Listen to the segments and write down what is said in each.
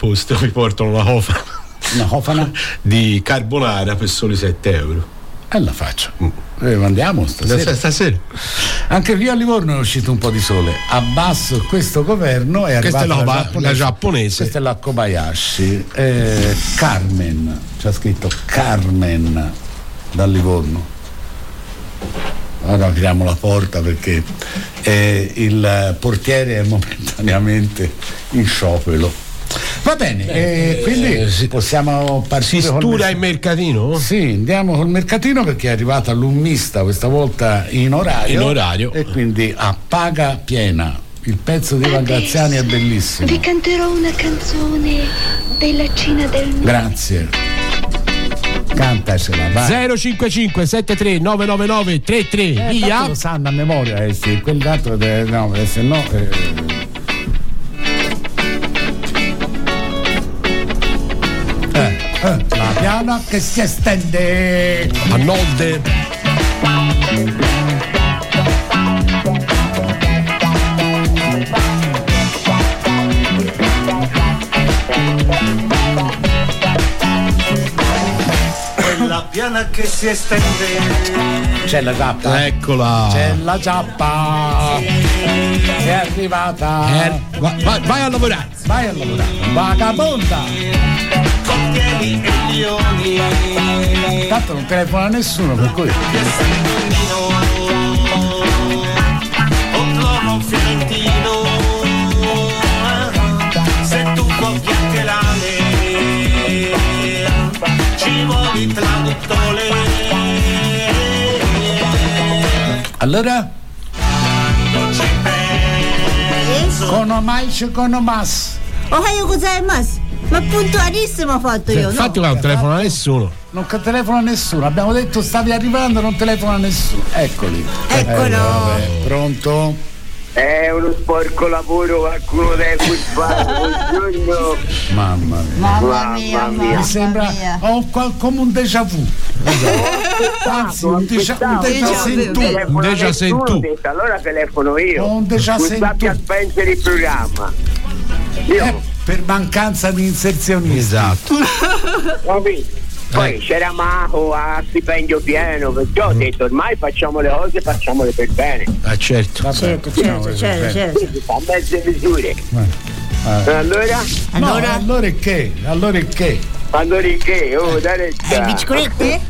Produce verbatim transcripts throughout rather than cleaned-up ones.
posto mi portano una cofana, una cofana di carbonara per soli sette euro. E la faccio. Eh, andiamo stasera. stasera. Anche qui a Livorno è uscito un po' di sole. Abbasso questo governo è questa arrivata è la, la, giapponese. la giapponese. Questa è la Kobayashi. Eh, Carmen, c'è scritto Carmen da Livorno. Ora apriamo la porta perché eh, il portiere è momentaneamente in sciopero. Va bene, Beh, eh, quindi eh, si, possiamo partire. Si stura il mercatino? Sì, andiamo col mercatino perché è arrivata l'ummista questa volta in orario. In orario. E quindi a paga piena. Il pezzo di Ivan Graziani è bellissimo. Vi canterò una canzone della Cina del Nord. Grazie. Cantacela, vai. zero cinque cinque sette tre nove nove nove tre tre, eh, via. Lo sanno a memoria, eh sì, quel dato de, no, se no. Eh. Eh, la piana che si estende a nord. Quella piana che si estende. C'è la zappa. Eccola. C'è la zappa. È arrivata. Eh, va, va, vai a lavorare. Vai a lavorare. Vagabonda. Cocchieri e lioni. Tanto non telefona a nessuno, per cui. Un trono fiorentino. Se tu vuoi chiacchierare, ci vuoi il traduttore. Allora? Non ci penso. Konomaishi konomas. Ohayo gozaimasu. Ma puntualissimo ho fatto io. Infatti no? non telefona a nessuno. Non telefona a nessuno. Abbiamo detto stavi arrivando, non telefona a nessuno. Eccoli. Eccolo. Eh, vabbè. Pronto? È uno sporco lavoro, qualcuno deve fare. Buongiorno. Mamma mia. Mamma mia, Mamma mia. Mi sembra ho qual- come un déjà vu. Anzi, un déjà, un déjà sentù. Un déjà sentù. Allora telefono io. Ho un déjà Non sentù. sappia spengere il programma. Io. Eh, per mancanza di inserzionisti. Esatto. Capito? Poi Eh. c'era Maco a stipendio pieno, perciò ho detto ormai facciamo le cose, facciamole per bene. Ah, certo. Vabbè, Certo, facciamo certo, così, certo, bene. certo. Quindi fa mezze misure. Eh. Allora? Allora? No, allora è che? Allora è che? Allora che? Oh, dai, Le biciclette?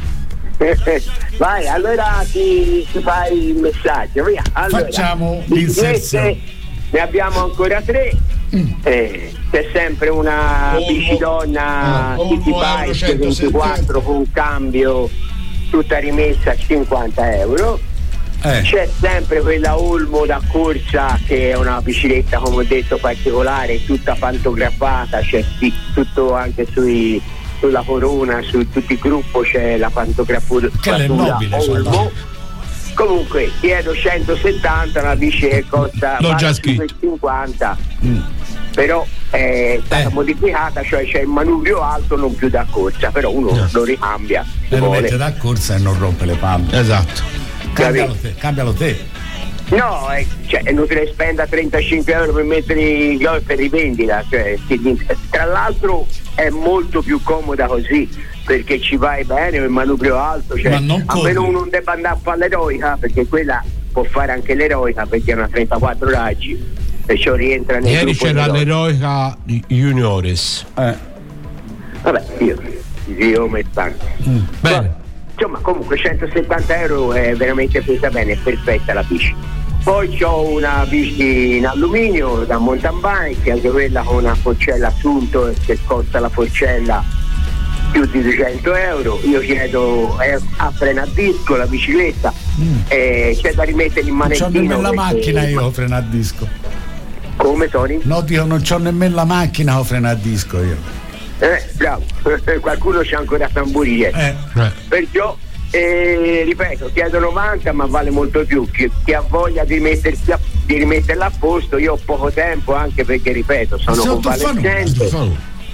vai, allora ti, ti fai il messaggio, via. Allora, Facciamo biciclette, l'inserzione. ne abbiamo ancora tre. Mm. Eh, c'è sempre una Volvo- bicidonna ah, Volvo City Euro Bike centosettanta. ventiquattro con cambio tutta rimessa a cinquanta euro. Eh. C'è sempre quella Olmo da corsa che è una bicicletta, come ho detto, particolare, tutta pantografata, c'è sì, tutto anche sui, sulla corona, su tutto il gruppo c'è la pantografatura Che è nobile, Olmo. cioè, Comunque chiedo centosettanta, una bici che costa L'ho già scritto. cinquanta, Mm. però è stata Eh. modificata, cioè c'è il manubrio alto, non più da corsa, però uno No. lo ricambia. se E lo vuole. mette da corsa e non rompe le palle. Esatto. Cambialo te, cambialo te. No, è, cioè, è inutile spenda trentacinque euro per mettere i gol per rivendita, cioè, si- tra l'altro è molto più comoda così perché ci vai bene, il manubrio alto, cioè, Ma non a corri. meno uno non debba andare a fare l'eroica, perché quella può fare anche l'eroica perché è una trentaquattro raggi e ciò rientra nel Ieri gruppo c'era dell'eroica. l'eroica juniores. Eh. Vabbè, io io mi stanco. Mm. Bene. Insomma, comunque centosettanta euro è veramente presa bene, è perfetta la bici. Poi ho una bici in alluminio da mountain bike, anche quella con una forcella assunto che costa la forcella più di duecento euro. Io chiedo eh, a freno a disco la bicicletta, Mm. eh, c'è da rimettere il Non c'ho manettino. nemmeno la perché- macchina io a freno a disco. Come Tony? No, dico, non c'ho nemmeno la macchina a freno a disco io. Eh, bravo, qualcuno c'ha ancora tamburie. Eh. Eh. Perciò eh, ripeto, chiedo novanta ma vale molto più. Chi, chi ha voglia di mettersi a, di rimetterla a posto, io ho poco tempo anche perché ripeto sono Sotto fa nulla, convalescente.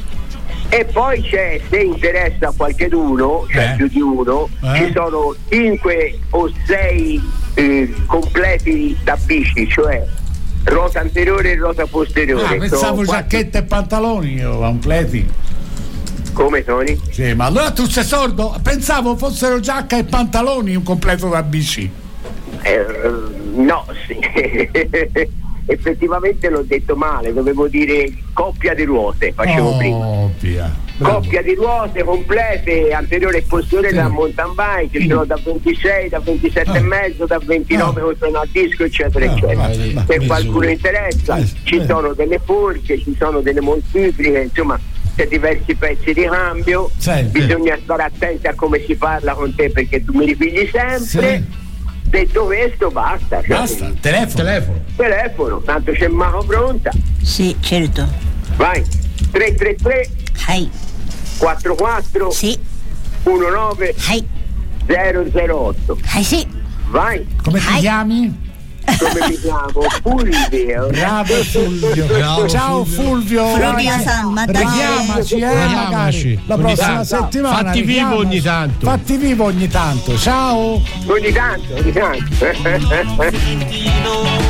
E poi c'è, se interessa a qualcheduno, cioè Eh. più di uno, Eh. ci sono cinque o sei eh, completi da bici, cioè Ruota anteriore e ruota posteriore. Ah, pensavo Sono giacchetta e pantaloni io, completi. quattro... Come Tony? Sì, ma allora tu sei sordo? Pensavo fossero giacca e pantaloni un completo da bici. Eh, no, sì. Effettivamente l'ho detto male, dovevo dire coppia di ruote, facevo prima. Coppia. Bravo. Coppia di ruote complete, anteriore e posteriore Sì. da mountain bike, ci sono da ventisei, da ventisette Ah. e mezzo, da ventinove Ah. con freno a disco, eccetera, Ah, eccetera. vai, vai, Se vai, qualcuno su. interessa, Eh, ci eh. sono delle forche, ci sono delle moltipliche, insomma, c'è diversi pezzi di cambio. Senti. Bisogna stare attenti a come si parla con te perché tu mi ripigli sempre. Sì. Detto questo, basta. Cioè, Basta, telefono. Telefono. telefono, tanto c'è Maco pronta. Sì, certo. Vai. tre tre tre Hai. quattro quattro Sì. uno nove Hai. zero zero otto. Hai sì. Vai. Come ti Hai. chiami? Come mi chiamo? Fulvio. Bravo Fulvio. Bravo, Ciao Fulvio. Fulvio San Matteo. Richiamaci, eh, Richiamaci. magari la Ogni prossima tanto. settimana. Fatti vivo richiamaci. ogni tanto. Fatti vivo ogni tanto. Ciao. Ogni tanto, ogni tanto. Fiorentino,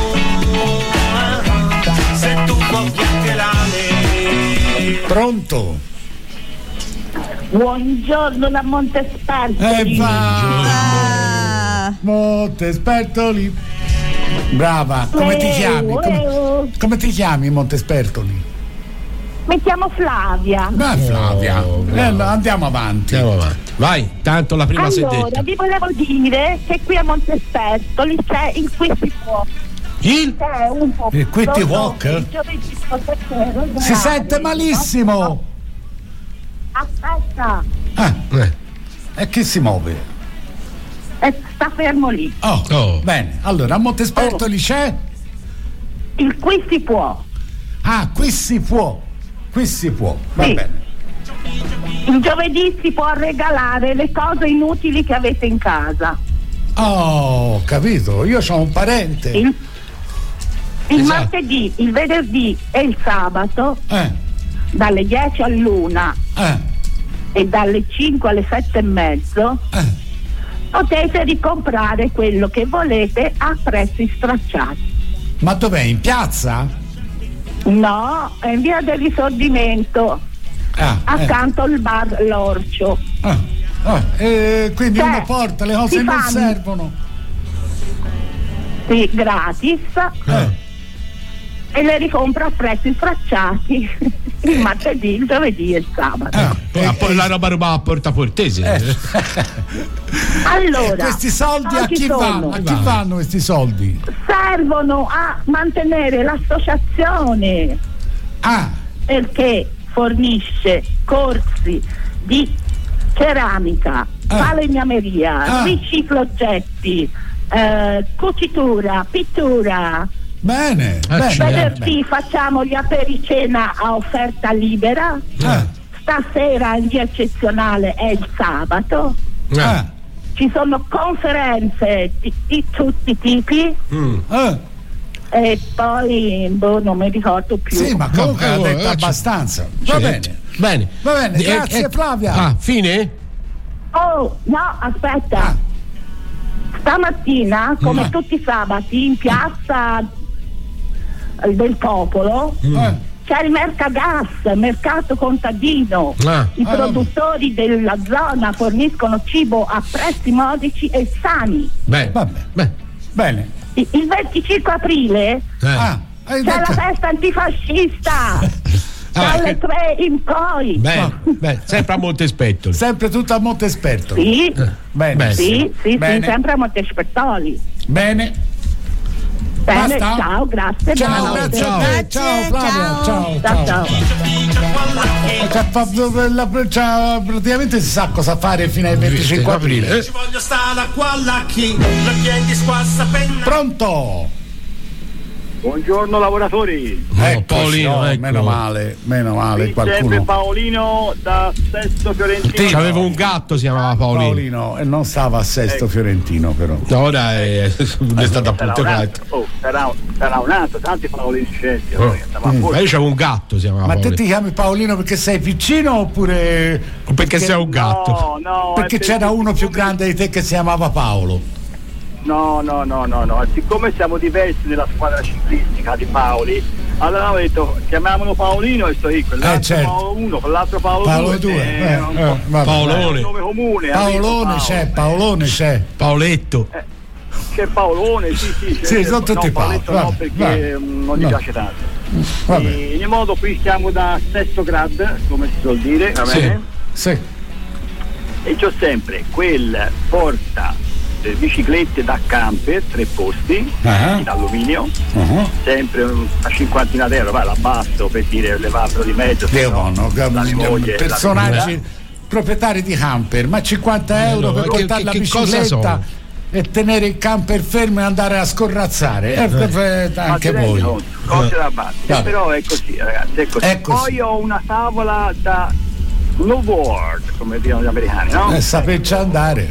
se tu voglia che l'ame. Pronto? Buongiorno da Montespertoli. E va. Ah, Montespertoli. Brava. Come ti chiami? Come, come ti chiami Montespertoli? Mi chiamo Flavia. Beh, Flavia. Oh, Eh, bravo. andiamo avanti. Andiamo avanti. Vai, tanto la prima si è Allora, detta. vi volevo dire che qui a Montespertoli c'è il Qui si può. Il? C'è un po' Il Qui ti walk? il giovedì diciassette euro. Si sente malissimo. Aspetta, Ah, Eh. e chi si muove? eh, sta fermo lì. Oh, Oh. bene. Allora, a Montespertoli c'è? Il Qui si può. Ah, qui si può. Qui si può. Va Sì. bene. Il giovedì si può regalare le cose inutili che avete in casa. Oh, ho capito. Io ho un parente. Il, il Esatto. martedì, il venerdì e il sabato Eh, dalle dieci all'una eh, e dalle cinque alle sette e mezzo eh. potete ricomprare quello che volete a prezzi stracciati. Ma dov'è? In piazza? No, è in via del Risorgimento, Ah, eh, accanto al bar L'Orcio. ah, ah, eh, quindi Cioè, uno porta le cose si che non fanno- servono. Sì, gratis, Eh. e le ricompra a prezzi stracciati il martedì, il giovedì e il sabato. Ah, Ah, poi la roba rubata a portaportese. Eh. Allora, questi soldi a oggi chi sono- vanno? A chi Va. vanno questi soldi? servono a mantenere l'associazione Ah, perché fornisce corsi di ceramica, Ah. falegnameria, Ah. riciclo oggetti, eh, cucitura, pittura. bene. Ah, bene, certo. Venerdì facciamo gli apericena a offerta libera. Ah, Stasera in via eccezionale è il sabato. ah, Ah. Ci sono conferenze di, di tutti i tipi Mm. ah. e poi boh, non mi ricordo più. Sì, ma comunque No, ha eh, detto eh, abbastanza. Va Certo. bene. Bene. Va bene, Eh, grazie, eh, Flavia. Ah, fine? Oh, no, aspetta. Ah. Stamattina, come Mm. tutti i sabati, in piazza eh, del Popolo Eh, c'è il Mercagas, mercato contadino. Ah. I Ah, produttori della zona forniscono cibo a prezzi modici e sani. Bene. Vabbè. Beh. bene. I- Il venticinque aprile Eh. Ah, hai c'è detto. la festa antifascista Ah, dalle tre in poi. Bene, bene, sempre a Montespettoli. Sempre tutto a Montespertoli. Sì, Bene. Beh. sì, sì, sì, Bene. sempre a Montespertoli. Bene. Bene, Basta? ciao, grazie. Ciao, buonanotte. grazie a te. Ciao, Grazie, Flavia. ciao. Ciao, Ciao, ciao. ciao. Cioè, fa- la- cioè, praticamente si sa cosa fare fino ai venticinque aprile. Eh. Ci voglio stare qua là chi la chiedi squassa penna. Pronto? Buongiorno lavoratori, No, Eccoci, Paolino, oh, ecco. meno male, meno male, qui sempre qualcuno. Paolino da Sesto Fiorentino. Sì, aveva un gatto, si chiamava Paolino. Paolino, e non stava a Sesto Ecco. Fiorentino però. Ora è, è stato Sarà appunto un fatto. altro, oh, sarà, sarà un altro, tanti Paolini scelti. Oh. allora, andiamo a Mm. Ma posto. io c'avevo un gatto, si chiamava Ma te Paolino. ti chiami Paolino perché sei piccino oppure O perché sei un gatto? No, no, perché è c'era perché uno più siccome- grande di te che si chiamava Paolo? No, no, no, no, no. Siccome siamo diversi nella squadra ciclistica di Paoli, allora ho detto chiamiamolo Paolino e sto io, quell'altro eh, certo. Paolo uno, quell'altro Paolo, Paolo due. due. Eh, Eh, un eh, po'. Paolone. Un nome comune. Paolone Paolo. c'è, Paolone c'è. Paoletto. Eh, c'è Paolone, sì, sì. C'è, Sì, sono no, tutti Paoletto Paolo. no, perché Va. mm, non gli Va. piace tanto. Vabbè. E, in ogni modo qui siamo da sesto grad, come si suol dire, va Sì. bene? Sì. E c'ho sempre quel porta eh, biciclette da camper, tre posti, Ah. in alluminio, Uh-huh. sempre una cinquantina d'euro, va, l'abbasso per dire levarlo di mezzo. se Dio no, buono, dalle moglie, personaggi la- proprietari di camper, ma cinquanta euro no, per che- portare che- la che cosa bicicletta sono? e tenere il camper fermo e andare a scorrazzare. Eh, eh, Ma anche ti rendi voi. conto? Cose da base. Vabbè. Però è così, ragazzi, è così. È così. Poi ho una tavola da snowboard, come dicono gli americani, no? Eh, saperci andare.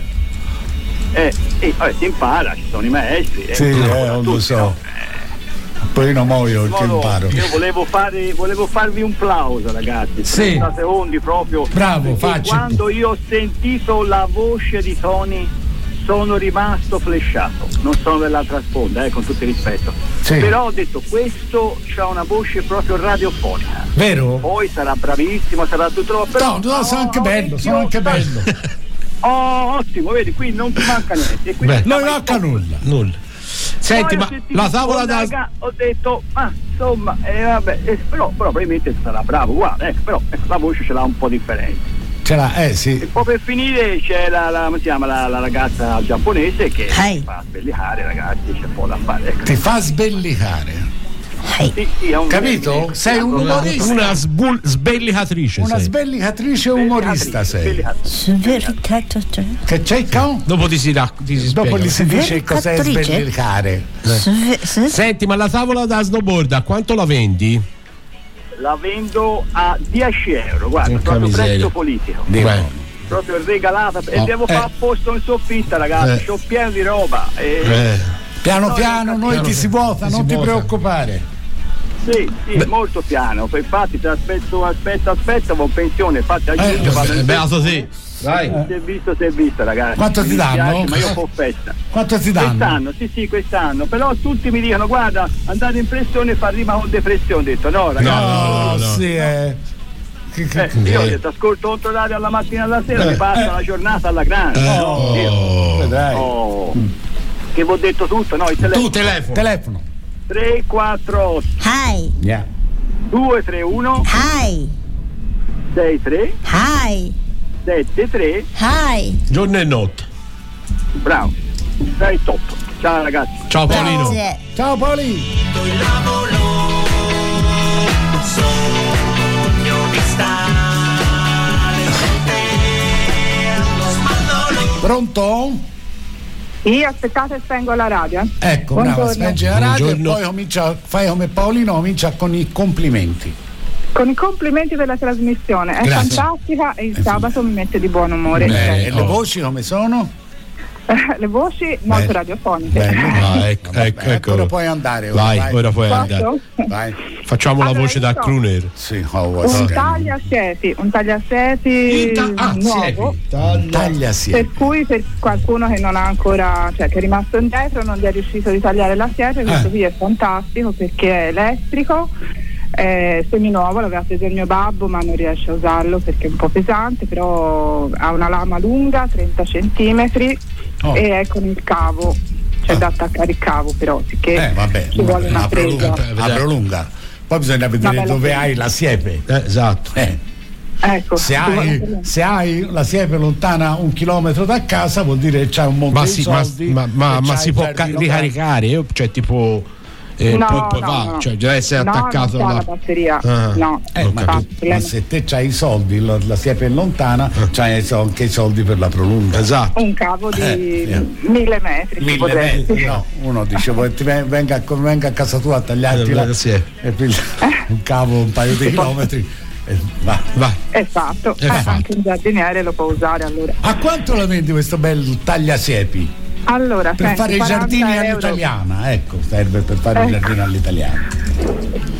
Eh, e vabbè, si impara, ci sono i maestri. Sì, eh, eh, tutti, lo so. no? Poi non muoio In che modo- imparo. Io volevo, fare, volevo farvi un plauso, ragazzi. Sì. trenta secondi proprio. Bravo, perché facci. quando io ho sentito la voce di Tony sono rimasto flashato. Non sono dell'altra sponda, eh, con tutto il rispetto. Sì. Però ho detto, questo c'ha una voce proprio radiofonica. Vero? Poi sarà bravissimo, sarà tutto. Però, No, no, sono anche oh, bello, sono anche sta- bello. Oh, ottimo, vedi, qui non ti manca niente. E quindi Beh, sta Non mai manca poco. nulla. Nulla. Senti, Poi ho ma sentito la tavola un da. collega, ho detto, ma insomma, eh, vabbè, eh, però, però probabilmente sarà bravo, guarda, ecco, però ecco, la voce ce l'ha un po' differente. Ce l'ha, eh sì. E poi per finire c'è la, la, come si chiama, la, la ragazza giapponese che Hey. fa spellicare, ragazzi, c'è un po' da fare. Ecco. Ti fa sbellicare. Sì, sì, è un- Capito? Sei un Una, umorista. una sbul- sbellicatrice. Una sei. sbellicatrice umorista sei. Svericato, cioè. Che c'è il con? Dopo ti si, rac- ti si Dopo spiega. gli si dice cos'è Sbellicatrice? sbellicare. Sve- sve- Senti, ma la tavola da snowboard a quanto la vendi? La vendo a dieci euro, guarda, Porca proprio miseria. prezzo politico. Beh. Proprio regalata e Oh, devo eh. fare a posto in soffitta, ragazzi, Eh. c'ho pieno di roba. E... Eh. Piano No, piano io noi capisco. ti si vota, Ti non si ti vota. preoccupare. Sì, sì, molto piano. Poi infatti ti aspetto, aspetto, aspetto, con pensione, infatti a Eh, giugno vado in Beato te. Vai. Si è visto, si è visto, ragazzi. Quanto ti Mi danno? dispiace, ma io ho festa. Quanto ti danno? Quest'anno, sì, sì, quest'anno. Però tutti mi dicono, guarda, andate in pressione fa rima con depressione. Ho detto, no, ragazzi. No, no, no. sì, eh. Che- che- Eh, io ho detto, ascolto otto radio alla mattina e alla sera, Eh, mi passa eh. la giornata alla grande. Eh, no, oh. io- Vedrai. oh. Che vi ho detto tutto, no? Il telefono. Tu telefono. Telefono. tre quattro otto Hi, Yeah. due tre uno hi, sei tre hi, sette tre. hi. Giorno e notte. Bravo, sei top. Ciao ragazzi. Ciao Paolino. Grazie. Ciao Poli. Pronto? Io aspettate, spengo la radio. eh. Ecco, brava, Buongiorno. speggi la radio e Buongiorno. poi comincia, fai come Paolino, comincia con i complimenti. Con i complimenti per la trasmissione, è Grazie. fantastica e il Eh, sabato mi mette di buon umore. Eh, e le oh. voci come sono? Le voci molto Beh, radiofoniche. Bello. Ah, ecco, Vabbè, ecco, ecco. ora puoi andare. Ora, Vai, vai. ora puoi Posso? andare. Vai. Facciamo la Allora, voce da io so. crooner. Sì, oh, vuoi Un sapere? tagliasiepi, un tagliasiepi Ah, nuovo. siepi. Taglia sì. Per cui per qualcuno che non ha ancora, cioè che è rimasto indietro, non gli è riuscito di tagliare la siepe, questo Eh. qui è fantastico perché è elettrico, è seminuovo, l'aveva preso il mio babbo ma non riesce a usarlo perché è un po' pesante, però ha una lama lunga, trenta centimetri Oh. e è con il cavo, cioè Ah. da attaccare il cavo però, sicché Eh, vabbè, ci vuole una apro presa. lunga, apro lunga. Poi bisogna vedere Vabbè, la dove presa. hai la siepe. Eh, esatto. Eh, Ecco, se, ci vuole hai, una presa. se hai la siepe lontana un chilometro da casa vuol dire che c'hai un monte Ma, di si, ma, soldi. ma, ma, e ma c'hai si il può ca- giardino ricaricare? Io- Cioè, tipo. Eh, No, poi, poi no, va, no. cioè deve essere No, attaccato non c'ha alla la batteria. Ah. No. Eh, ma, infatti, tu- ma se te c'hai i soldi, la, la siepe è lontana, c'hai so- anche i soldi per la prolunga. Esatto. un cavo di Eh, mille metri ci Mille potrebbe. metri, no, uno dice vuoi ti ven- venga, a- venga a casa tua a tagliarti Eh, la, sì. e piglia un cavo un paio di chilometri e va. Vai. Esatto, È eh, fatto. anche un giardiniere lo può usare allora. A quanto la vendi questo bel tagliasiepi? Allora, Per senti, fare i quaranta giardini euro. all'italiana, ecco, serve per fare i Ecco. giardini all'italiana.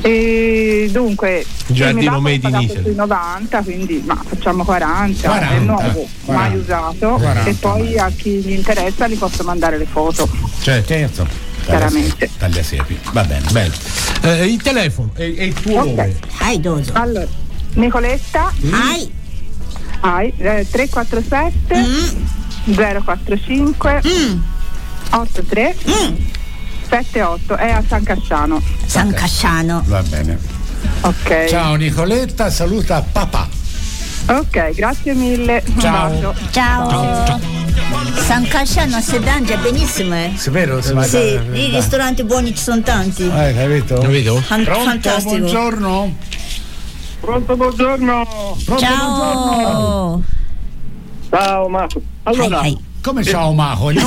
E dunque Giardino Made in Italy. Sui novanta, quindi ma facciamo quaranta, quaranta è nuovo, quaranta, mai usato, quaranta, e poi a chi gli interessa gli posso mandare le foto. Cioè, certo. Chiaramente. Tagliasiepi, va bene. Bello. Eh, il telefono e, e il tuo Ok. nome. Hai doso. Allora, Nicoletta, Hai. hai eh, tre quattro sette Mm. zero quattro cinque Mm. otto tre Mm. sette otto, è a San Casciano. San Casciano. Va bene. Ok. Ciao Nicoletta, saluta papà. Ok, grazie mille. Un Ciao. bacio. Ciao. San Casciano a Sedangia, benissimo, eh? Sì, vero? Si Sì, i ristoranti buoni ci sono tanti. Eh, capito? Capito? Fan- Pronto, fantastico. buongiorno. Pronto, buongiorno. Pronto, buongiorno. Ciao. Ciao Marco. Allora, Hai, hai. Come ciao Maco? No,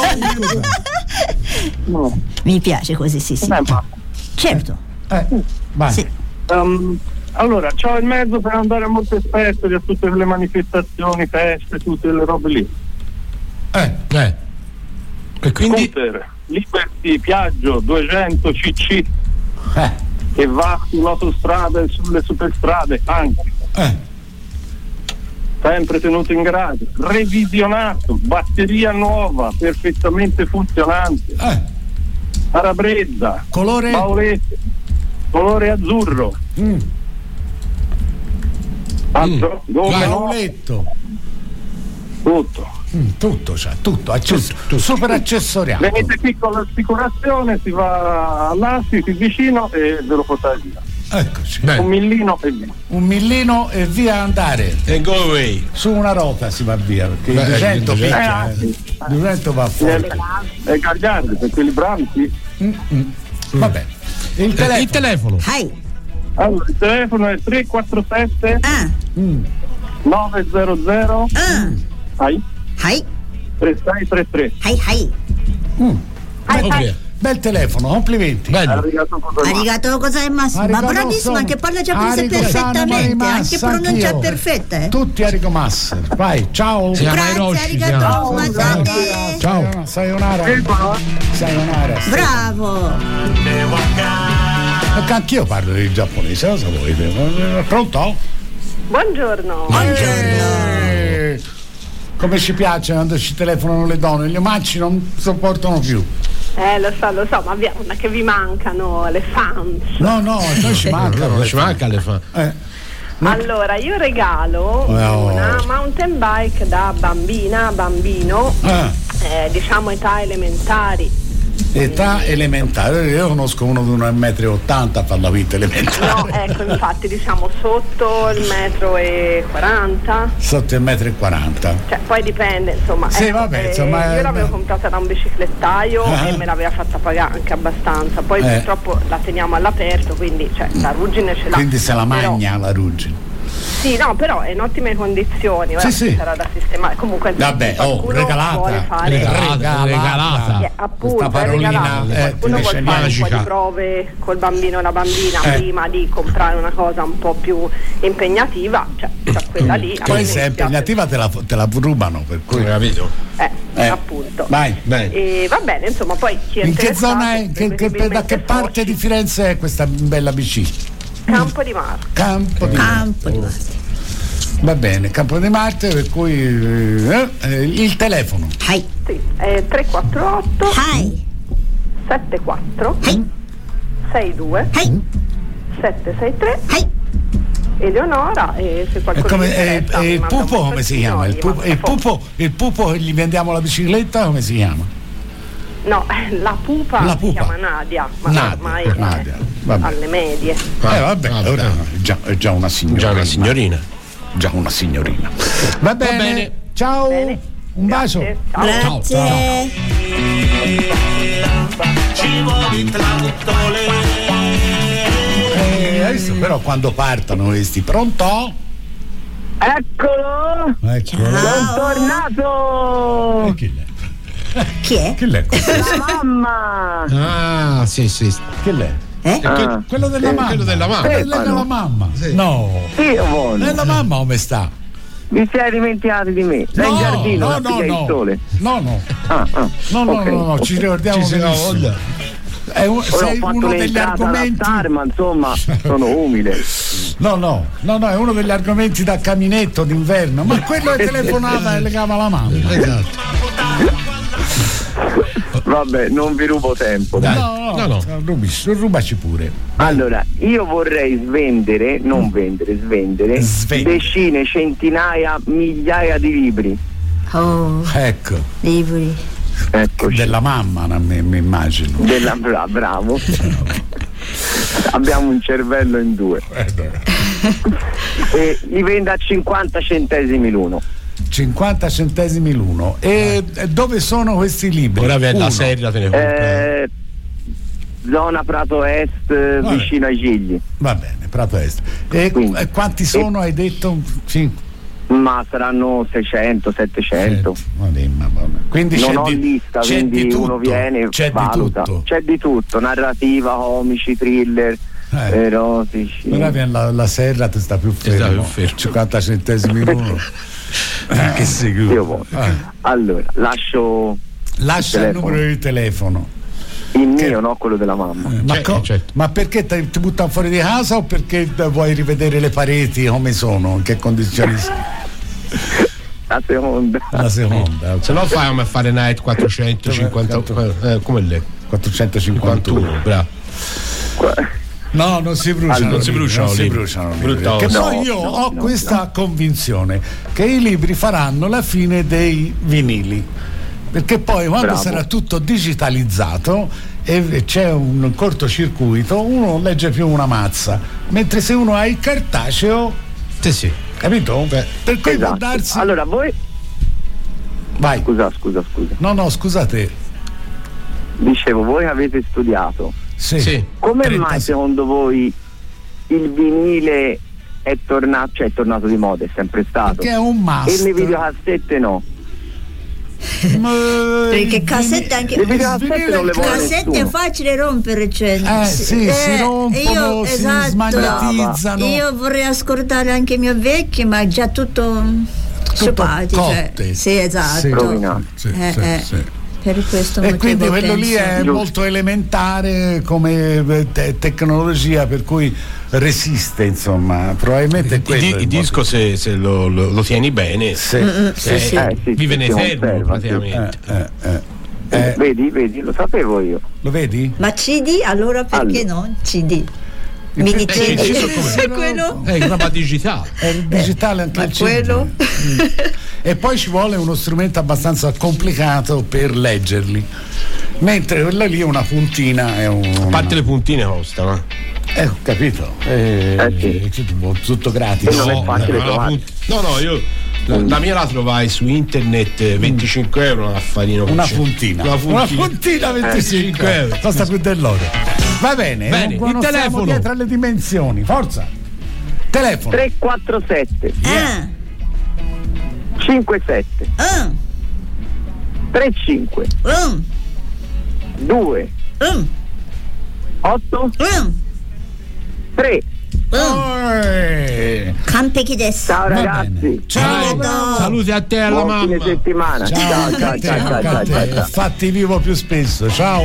no, Mi piace così, sì, sì. non è Marco. Certo. eh, vai. Sì. Um, allora, c'ho il mezzo per andare a Montespetri, a tutte le manifestazioni, feste, tutte le robe lì. Eh, Eh. E quindi Scooter, Liberty Piaggio duecento C C eh, che va sull'autostrada e sulle superstrade anche, eh. sempre tenuto in grado, revisionato, batteria nuova, perfettamente funzionante, eh. parabrezza, Colore? baulette, colore azzurro. Mm. Altro? Gomme no, Pauletto. tutto. Mm, tutto c'ha, tutto, access- super accessoriato. Venite qui con l'assicurazione, si va all'Asti, si vicino e ve lo portate via. Eccoci. Beh. Un millino e via. Un millino e via andare. e go away. Su una rota si va via, perché Beh, il duecento il picchia, duecento. eh. Il duecento va fuori. E Gagliardi, per quelli bravi, sì. Mm, mm. Va bene. Il Eh, telefono. il telefono. Hai. Allora, il telefono è tre quattro sette Ah. Mm. nove zero zero Ah. hai Hai. tre sei tre tre. Hai. Hai. Mm. Ok. Bel telefono, complimenti. Bello. Arrivato con la Arigato Gozaimasu. Ma Arigato bravissimo, sono- anche parla giapponese Arigato perfettamente, Sanmai anche Massa, pronuncia anch'io. perfetta. Eh. Tutti Arigato Master. Vai, ciao. Si chiama Grazie, Hiroshi, si arigato, chiama. mangiate. Ciao. Sayonara. Sayonara. Bravo. Perché anch'io parlo di giapponese, lo sapete. Pronto? Buongiorno. Eh, come ci piace quando ci telefonano le donne, gli omacci non sopportano più. Eh, lo so, lo so, ma via, ma che vi mancano le fans. No, no, noi ci mancano. Non le ci fan. manca le fa. Eh, Allora, io regalo Oh. una mountain bike da bambina, bambino, eh, eh, diciamo età elementari. età elementare, io conosco uno di uno e ottanta m a fare la vita elementare. No, ecco, infatti, diciamo sotto il metro e quaranta. Sotto il metro e quaranta. Cioè, poi dipende, insomma. Sì, ecco, vabbè, eh, insomma, io eh, l'avevo beh. comprata da un biciclettaio Ah. e me l'aveva fatta pagare anche abbastanza. Poi Eh. purtroppo la teniamo all'aperto, quindi cioè, la ruggine ce l'ha. Quindi se la Però- magna la ruggine. Sì, no, però è in ottime condizioni. Ora Sì, sì. sarà da sistemare. Comunque, Vabbè, se oh, qualcuno regalata. vuole fare Regalata, regalata. Eh, appunto, Questa è parolina, regalata. Se eh, qualcuno ti vuole esce fare un po' magica. di prove col bambino o la bambina Eh. prima di comprare una cosa un po' più impegnativa, cioè, cioè quella lì. a me Poi mi se è piace. impegnativa te la, te la rubano, per cui. Hai capito? Eh, Eh, appunto. Vai. Bene. E va bene, insomma, poi chi è In che interessato, zona è? Che- che- da che parte di Firenze è questa bella B C? Campo di Marte. Campo di Campo di Marte. Va bene, Campo di Marte, per cui eh, eh, il telefono. Hai. Sì, è tre quattro otto Hai. sette quattro Hai. sei due Hai. sette sei tre. Hai. Eleonora, e se E qualcuno come, mi eh, interessa, eh, mi il manda un pupo come si chiama? Il messaggino, pupo, gli il, manda foto. pupo, il pupo che gli vendiamo la bicicletta come si chiama? No, la pupa, La si pupa. chiama Nadia, ma Nadia, ormai è Nadia, vabbè. alle medie. eh vabbè, vabbè. ora è già, è già una signorina. Già una signorina. Già una signorina. Va bene, bene. ciao, Bene. un bacio. Grazie, ciao. Grazie. Eh, adesso però quando partono questi, pronto? Eccolo! Ecco. Ciao. Tornato! E chi l'è? Chi è? Chi l'è? La mamma! Ah, sì, sì. Chi l'è? Eh? Ah, Quello della mamma. quello della mamma. Quello Stefano. della mamma. Sì. No. io voglio. E la mamma come sta? Vi siete dimenticati di me? Sei in giardino, no, la no, figlia no. il sole. No, no. Ah, ah. No, no, ok. no, no, ci ricordiamo Ci si benissimo. ricorda. È un, Ora sei ho fatto uno degli l'entrata alla argomenti. Star, ma insomma sono umile. No, no, no, no, è uno degli argomenti da caminetto d'inverno, ma quello è telefonata e legava la mamma. Esatto. Vabbè, non vi rubo tempo. No, Dai. no, No, no, no. rubi- rubaci pure. Allora, io vorrei svendere, non vendere, svendere, Svendere. decine, centinaia, migliaia di libri. Oh, Ecco, libri. Eccoci. della mamma, mi, mi immagino. Della, bra- bravo. Abbiamo un cervello in due. E li vendo a cinquanta centesimi l'uno. cinquanta centesimi l'uno. E eh. dove sono questi libri? Ora vedi la Uno. serie, te ne compra. Eh, zona Prato Est, Vabbè. vicino ai Gigli. Va bene, Prato Est. E Quindi. eh, quanti sono, hai detto? Sì. Ma saranno seicento, settecento. Vabbè, ma vabbè. Quindi Non c'è ho di, lista, c'è quindi di tutto, uno viene, c'è valuta. di tutto. C'è di tutto, narrativa, comici, thriller, Eh. erotici. Ora viene la, la serra, ti sta più Ti sta fermo. più fermo. cinquanta centesimi l'uno. Eh, che sicuro. Io voglio. Eh. Allora, lascio Lascia il telefono. numero di telefono. il mio, no quello della mamma. Eh, ma, Certo, co- certo. ma perché ti, ti buttano fuori di casa o perché vuoi rivedere le pareti come sono? In che condizioni sono? La seconda. La seconda. Se no fai come fare Night quattrocentocinquanta, eh, come lei? quattrocentocinquantuno. Bravo. No, non si bruciano. Allora, non si libri, bruciano non si libri. bruciano libri. Brutta Che cosa. poi No, io no, ho no, questa convinzione che i libri faranno la fine dei vinili. Perché poi quando Bravo. sarà tutto digitalizzato e c'è un cortocircuito, uno non legge più una mazza, mentre se uno ha il cartaceo, Sì, sì. capito? Per cui può Esatto. darsi. Allora voi. Vai. Scusa, scusa, scusa. No, no, scusate. Dicevo, voi avete studiato. Sì. Sì. Come trenta mai secondo voi il vinile è tornato, cioè è tornato di moda, è sempre stato? Perché è un E must. le videocassette no? Ma- Perché cassette anche Le videocassette non le vuole cassette è nessuno. facile rompere, cioè. Eh sì, si eh, rompono, io, si esatto. smagnetizzano. Io vorrei ascoltare anche i miei vecchi, ma già tutto sciupati, cioè. cotte. Sì, esatto. Sì, Rovinato. sì, Eh, sì, eh. sì. Per questo E motivo quindi quello lì penso. è Giusto. molto elementare come te- tecnologia, per cui resiste, insomma, probabilmente è Il, quello di- il il disco se, se lo, lo- lo tieni bene Sì. Mm, eh, sì, sì. Eh, sì, vive sì, nei si fermo conserva, sì. praticamente. Eh, eh, eh. Eh, Vedi, vedi, lo sapevo io. lo vedi? Ma C D allora perché Allora. no? C D. Mini Eh, C D. C D so com'è. È quello? È roba digitale. È digitale anche Ma il quello? C D. Mm. E poi ci vuole uno strumento abbastanza complicato per leggerli, mentre quella lì è una puntina, è un... A parte le puntine costano. Eh, ho capito. Eh, Eh, sì. tutto gratis. E non è facile la trovare. punt- no, no, io la, la mia la trovai su internet eh, venticinque euro un affarino Una così. puntina. Una puntina. Una puntina venticinque Eh, euro. Costa più dell'oro. Va bene, Bene, non- il non stiamo telefono. dietro alle dimensioni. Forza. Telefono. tre quattro sette Ah, cinque sette ah, tre cinque um, due um, otto um, tre. um. Eh. Campechi desu. Ciao Va ragazzi. bene. Ciao. Ciao. Saluti a te e alla Buon fine mamma. settimana. Ciao, Ciao, anche ciao, a te, ciao, anche ciao, a te. ciao, ciao. Fatti vivo più spesso. Ciao.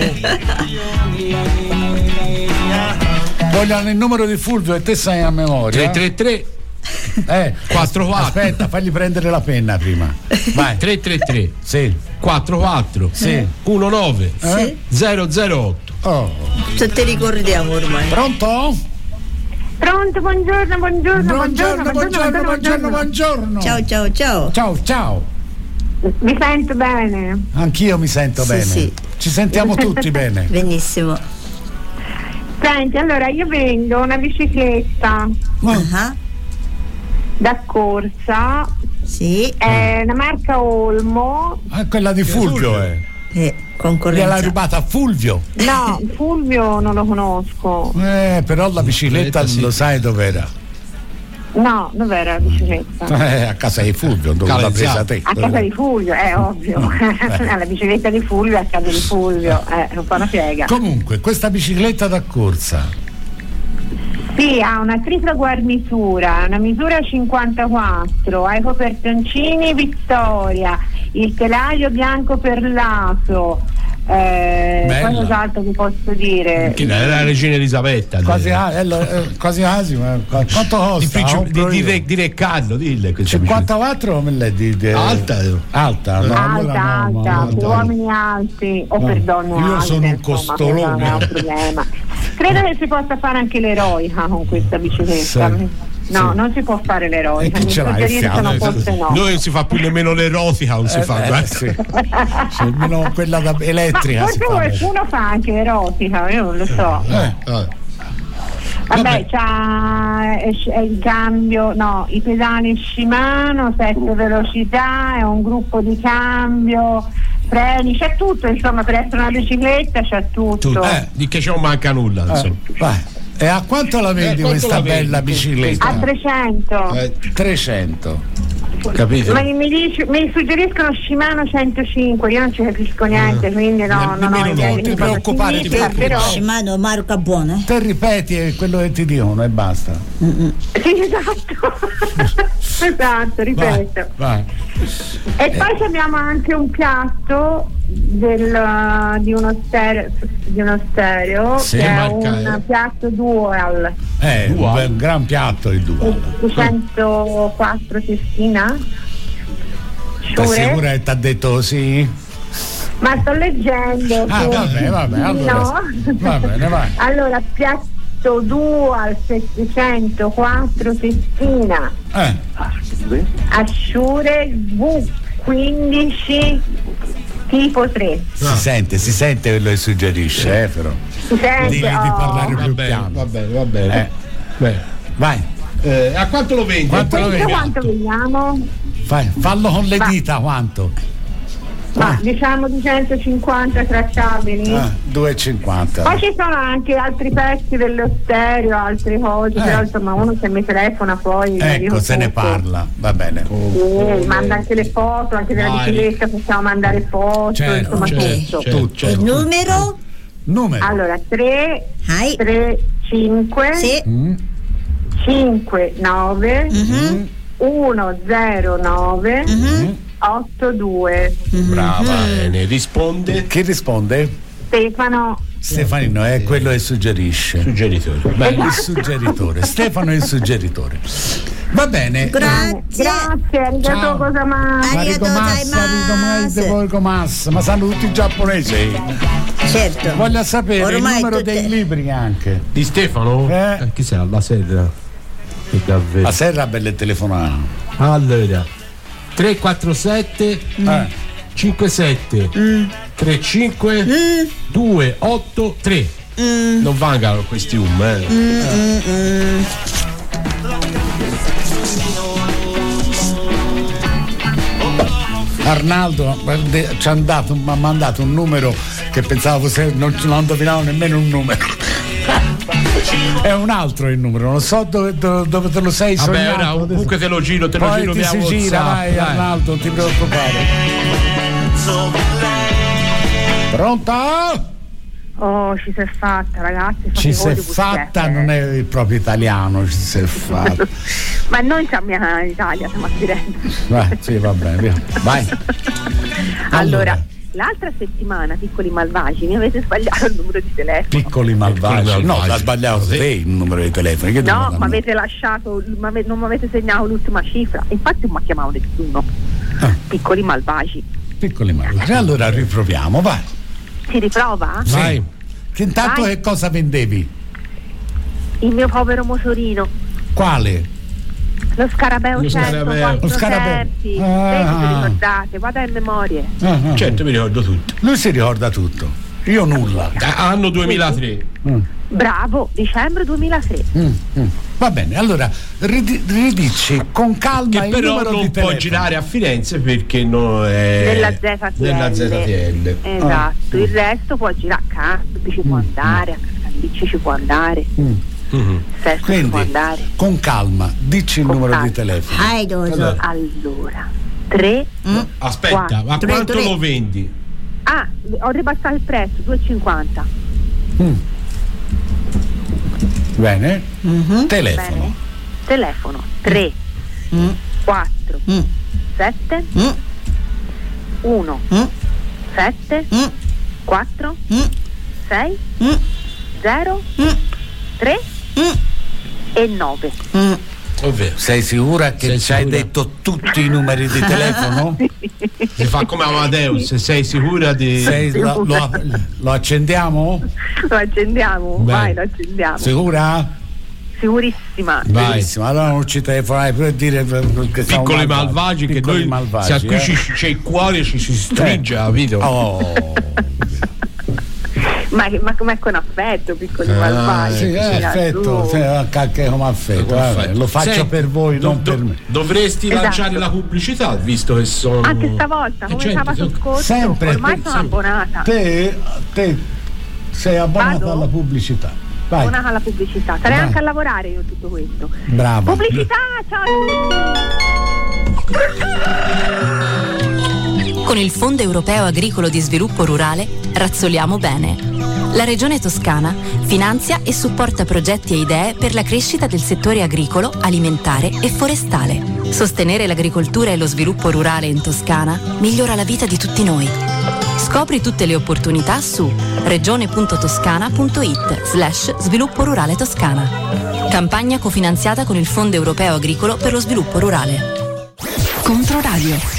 Vogliono il numero di Fulvio e te sai a memoria. tre tre tre Eh, quattro quattro aspetta, fagli prendere la penna prima. Vai. tre tre tre Sì. quattro quattro Sì. uno nove Eh? zero zero otto. Oh. Se te ricordiamo ormai. Pronto? Pronto, buongiorno, buongiorno, Buongiorno, buongiorno, buongiorno, buongiorno. Ciao, ciao, ciao. Ciao, ciao. Vi sento bene. Anch'io mi sento Sì, bene. sì. Ci sentiamo tutti bene. Benissimo. Senti, allora io vendo una bicicletta Ah, da corsa, sì, è una marca Olmo. Ah, quella di Fulvio, eh. eh, Gliel'ha concorrenza. rubata a Fulvio. No, Fulvio non lo conosco. Eh, però la bicicletta Sì. lo sai dov'era? No, dov'era la bicicletta? Eh, a casa di Fulvio, dove l'ha presa Calenzano. te. A casa di Fulvio, è ovvio. La bicicletta di Fulvio a casa di Fulvio, è un po' una piega. Comunque, questa bicicletta da corsa, Sì, Sì, ha una tripla guarnitura, una misura cinquantaquattro, ha i copertoncini Vittoria, il telaio bianco perlato. Eh, poi cos'altro vi posso dire? Che era la regina Elisabetta, quasi, eh, quasi Asima. Quanto costa? Di, di, di, di, di Reccarlo, dille cinquantaquattro come di, di, alta alta no, alta, no, alta, no, per no, uomini alti o no, per donne io alte, sono un insomma, costolone. non è un problema. Credo che si possa fare anche l'eroica con questa bicicletta. Sì. No, sì. Non si può fare l'eroica. Mi suggeriscono forse no. Noi non si fa più nemmeno l'erotica, non si eh, fa. Eh, sì. Cioè, nemmeno quella da elettrica. Ma forse qualcuno fa anche erotica, io non lo so. Eh, eh. Vabbè, Vabbè. c'ha è, è il cambio, no, i pedali Shimano, sette velocità, è un gruppo di cambio, freni, c'è tutto, insomma, per essere una bicicletta c'è tutto. tutto. Eh, di che non manca nulla, insomma. Eh, vai. E a quanto la vendi eh, questa la bella vendi? bicicletta? A trecento. Eh, trecento. Capito? Ma mi, dici, mi suggeriscono Shimano centocinque, io non ci capisco niente, uh, quindi no, no, no, no, no, non ti preoccupare, ti preoccupare. Però Shimano marca buona. Te ripeti quello che ti dicono e basta. Mm-mm. Sì, esatto. Esatto, ripeto. Vai, vai. E eh. poi abbiamo anche un piatto del, di uno stereo, di uno stereo sì, che è un è. piatto dual. Eh, dual. Un gran piatto il dual. duecentoquattro testina. Sei sicura che ti ha detto sì? Ma sto leggendo. Ah, vabbè, vabbè, allora. No. Va bene, vai. Allora, piatto dual settecentoquattro testina. Eh. Asciure V quindici tipo tre. Si no. sente, si sente quello che suggerisce, eh, però. Si sente, Digli oh. di parlare più va piano. Va bene, va bene. Eh. Beh. Vai. Eh, a quanto lo vendi? Quanto lo vendi? Quanto vogliamo? Fai, fallo con le Va. dita, quanto? Ma diciamo duecentocinquanta trattabili. Ah, due e cinquanta. Poi ci sono anche altri pezzi dello stereo, altre cose, eh. però insomma uno se mi telefona poi. Ecco, se ne parla, va bene. Oh, sì, manda anche le foto, anche della Vai. bicicletta possiamo mandare foto, certo, insomma certo, tutto. Certo, certo. Il numero? Numero. Allora tre, Hai. tre, cinque, sì. mm. cinque, nove, mm-hmm. uno, zero, nove, mm-hmm. otto, due. Brava, bene, risponde. Chi risponde? Stefano. Stefanino è quello che suggerisce. Suggeritore. Beh, il suggeritore. Stefano è il suggeritore. Va bene. Grazie. Grazie, arigato gozaimasu. Arigato gozaimasu. Ma sanno tutti i giapponesi. Certo. Voglio sapere ormai il numero tutte... dei libri anche. Di Stefano? Eh? eh chi sa? La Serra. La Serra belle telefonate. Allora. tre quattro sette mm. eh. cinque sette mm. tre cinque mm. due otto tre. Mm. Non vangano questi um eh. mm, mm, mm. Arnaldo ci ha mandato, mi ha mandato un numero che pensavo fosse, non, non indovinavo nemmeno un numero. È un altro il numero, non so dove, dove, dove te lo sei Vabbè, sognato. Ora, comunque te lo giro, te lo Poi giro ti via si WhatsApp. gira, vai, vai Arnaldo, non ti preoccupare. Pronto? Oh, ci si è fatta, ragazzi. Ci si è fatta, non è proprio italiano, ci si è fatta. Ma noi siamo in Italia, stiamo a Firenze. Vai, sì, va bene, via. Vai. Allora, allora, l'altra settimana, Piccoli Malvagi, mi avete sbagliato il numero di telefono. Piccoli Malvagi? Piccoli No, l'ha sbagliato te il numero di telefono. Che no, ma avete lasciato, non mi avete segnato l'ultima cifra. Infatti non mi ha chiamato nessuno. Ah. Piccoli Malvagi. Piccoli Malvagi. Allora riproviamo, vai. Si riprova? Sì. Vai. Che intanto Vai. Che cosa vendevi? Il mio povero motorino. Quale? Lo Scarabeo cento, quattro serpi. Ah, vi ricordate? Vado a memorie. Ah, ah, certo, mi ricordo tutto. Lui si ricorda tutto. Io nulla. Anno duemilatré. Mm. Bravo, dicembre duemilatré. Mm, mm. Va bene, allora ridici con calma che il però numero non di può telefono. girare a Firenze perché non è nella Z T L. Nella Z T L. Esatto, ah. Il resto può girare a Campi, ci può mm. andare, a Castellicci ci può andare. Mm. Mm-hmm. Sesto Quindi, ci può andare. Con calma, dici il con numero calma. Di telefono. Allora, allora tre mm. Aspetta, quattro, ma quanto tre. Lo vendi? Ah, ho ribassato il prezzo, due e cinquanta. Mm. Bene. Mhm. Telefono. Bene. Telefono tre Mm. quattro Mm. sette Mm. uno Mm. sette Mm. quattro Mm. sei Mm. zero Mm. tre Mm. e nove. Mm. Ovvero. Sei sicura che Sei ci hai sicura? detto tutti i numeri di telefono? Si fa come Amadeus, sei sicura di. Sei- lo, lo- lo accendiamo? Lo accendiamo? Beh. Vai, lo accendiamo. Sicura? Sicurissima. Vai. Benissimo, allora non ci telefonai per dire che siamo Piccoli malvagi, che Piccoli noi malvagi, se qui eh. ci- c'è il cuore ci si stringe, Eh. capito? Oh. Ma, ma, ma con affetto, piccoli Ah, malvagi. Sì, eh, Dai, affetto, su. sì, anche come affetto, Come vabbè, affetto. lo faccio Senti, per voi, do- non do- per me. Dovresti Esatto. lanciare la pubblicità, visto che sono. Anche stavolta, come certo, stava sul certo. scorso, Sempre, ormai te- sono abbonata. Te, te sei abbonato Vado? alla pubblicità. Vai. Abbonata alla pubblicità. Sarei Vai. anche a lavorare io tutto questo. Brava. Pubblicità, ciao a tutti! Con il Fondo Europeo Agricolo di Sviluppo Rurale razzoliamo bene. La Regione Toscana finanzia e supporta progetti e idee per la crescita del settore agricolo, alimentare e forestale. Sostenere l'agricoltura e lo sviluppo rurale in Toscana migliora la vita di tutti noi. Scopri tutte le opportunità su regione.toscana.it slash sviluppo rurale toscana. Campagna cofinanziata con il Fondo Europeo Agricolo per lo Sviluppo Rurale. Controradio.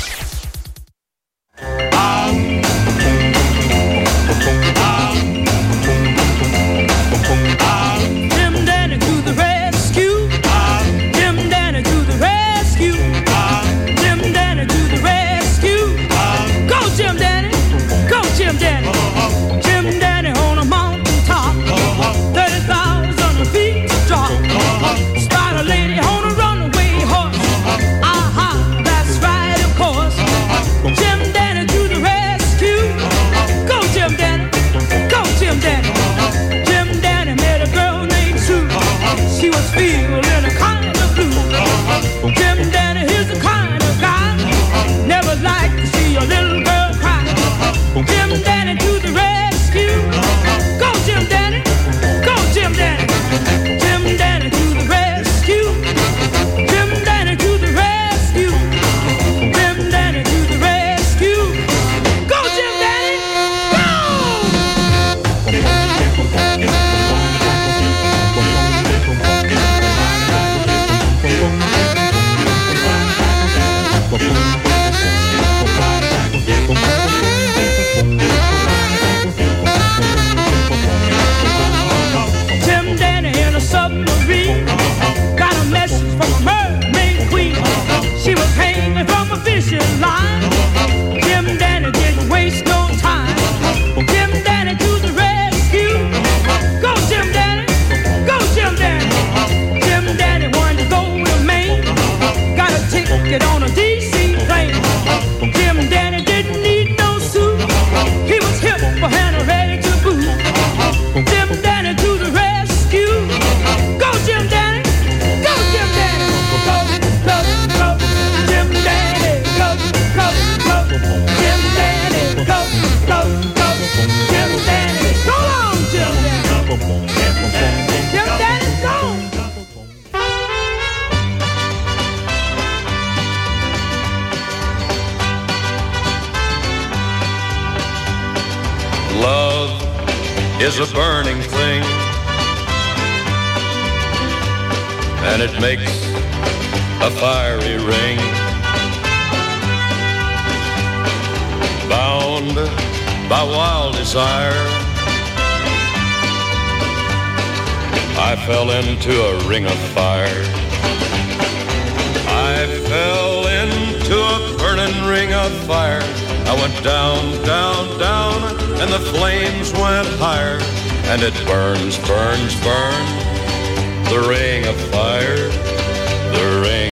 Jim Danny to the rescue. Jim Danny to the rescue. Jim Danny to the rescue. Go Jim Danny. Go Jim Danny. Jim Danny on a mountain top. thirty thousand feet drop. Spot a lady on a runaway horse. Aha, that's right, of course. Jim Danny to the rescue. Go Jim Danny. Go Jim Danny. Jim Danny met a girl named Sue. She was feeling a kind of blue. Jim Danny is the kind of guy never like to see a little girl cry. Jim Danny to the rescue. Go Jim Danny. Go Jim Danny. Jim Danny to the rescue. Jim Danny to the rescue. Jim Danny to the rescue. Go Jim Danny. Go! Jim Danny in a submarine got a message from a mermaid queen. She was hanging from a fishing line. Jim Danny didn't waste no time. Jim Danny to the rescue. Go Jim Danny. Go Jim Danny. Jim Danny wanted to go to Maine. Got a ticket on a D C plane. Jim Danny didn't need no suit. He was hip for and ready to boot. Jim Danny to the rescue. Go Jim Danny. Go Jim Danny. Go, go, go. Jim Danny. Go, go, go. Jim Danny. Go, go, go. Jim Danny. Go on, Jim Danny. Jim Danny, go. Love is a burning thing, and it makes a fiery ring. Bound by wild desire, I fell into a ring of fire. I fell into a burning ring of fire. I went down, down, down, and the flames went higher. And it burns, burns, burns, the ring of fire, the ring.